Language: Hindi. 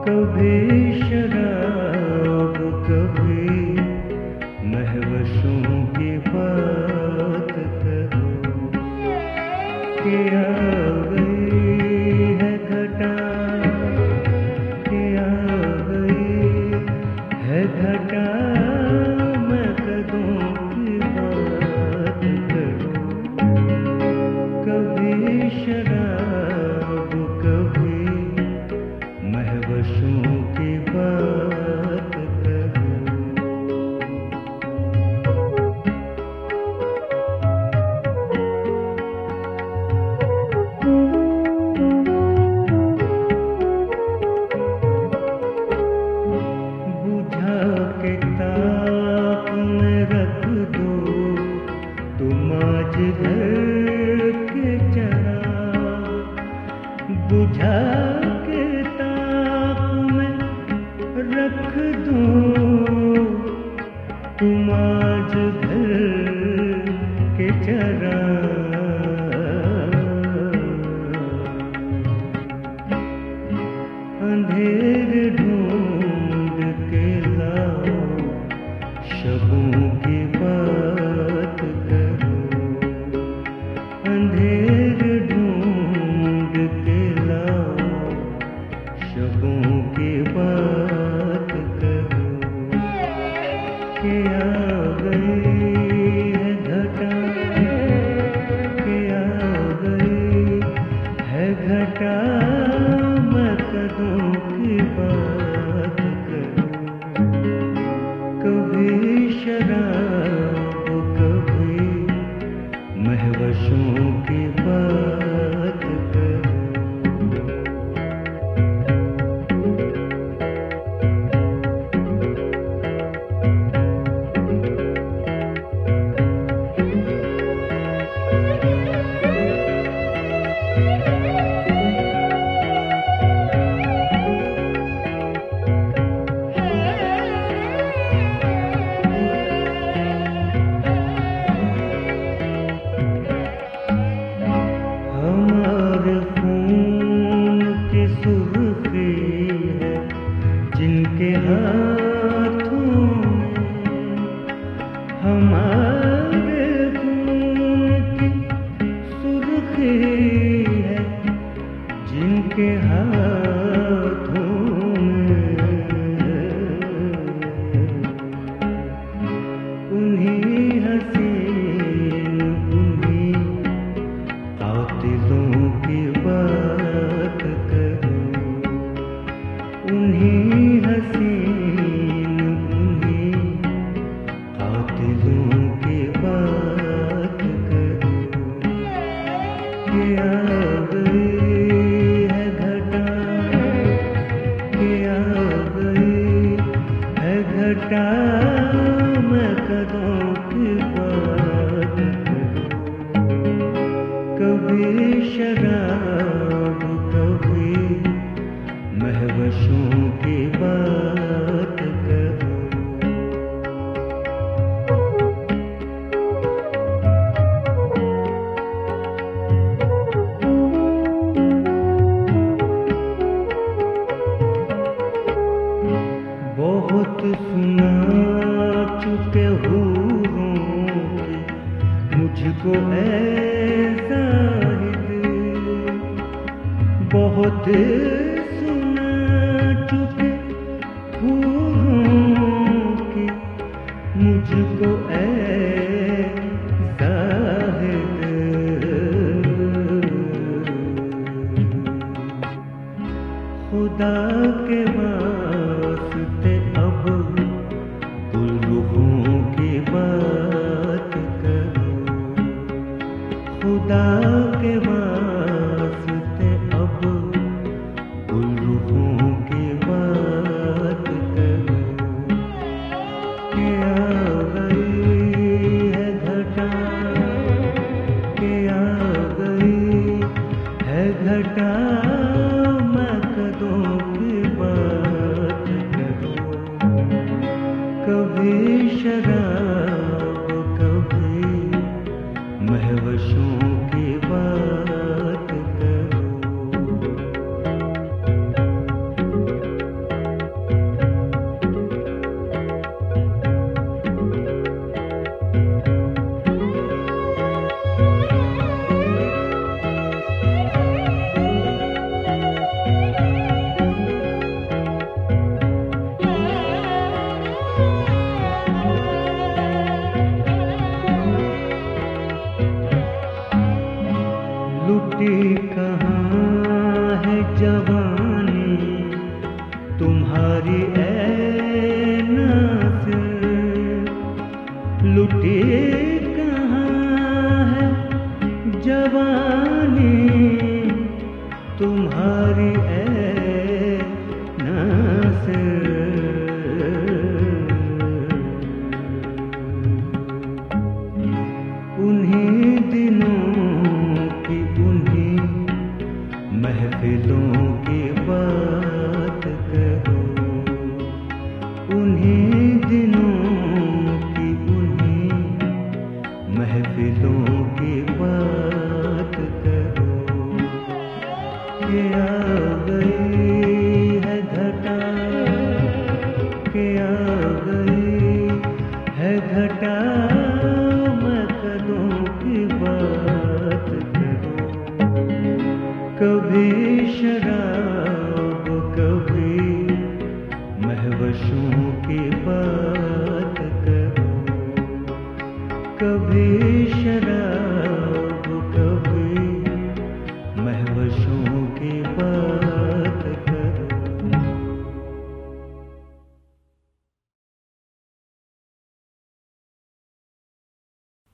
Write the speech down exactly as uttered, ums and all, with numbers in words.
कभी शराब कभी महवशों की बात करो कि आ गई है घटा, कि आ गई है घटा, मैं कदों की बात करो। कभी शराब कभी महवशों की बात करो। बुझा के ताप में रख दो तुम आज घर के चराग। बुझा के ताप में रख दो तुम आज घर के चराग। अंधेरे ढूंढ के लाओ, शबों की बात करो। अंधेरे ढूंढ के लाओ, शबों की बात करो। कि आ गई है घटा, कि आ गई है घटा, मैं कदों की बात करो। कभी शराब कभी महवशों की बात करो। हमारे खून की सुर्खी है जिनके हाथों में, हमारे खून की सुर्खी है जिनके हाथों में। उन्हीं हसीन उन्हीं कातिलों की बात करो। उन्हीं हसीन उन्हीं कातिलों की बात करो। कि आ गई है घटा, कि आ गई है घटा, मैं कदों की बात करो। कभी शराब कभी महवशों की बात करो। बहुत सुना चुके हूरों की मुझको ऐ ज़ाहिद, बहुत सुना चुके हूरों की मुझको ऐ ज़ाहिद। खुदा के वास्ते अब गुलरुखों की बात करो। खुदा के वास्ते अब गुलरुखों की बात करो। कि आ गई है घटा, कि आ गई है घटा, मैं कदों की बात करो। शराब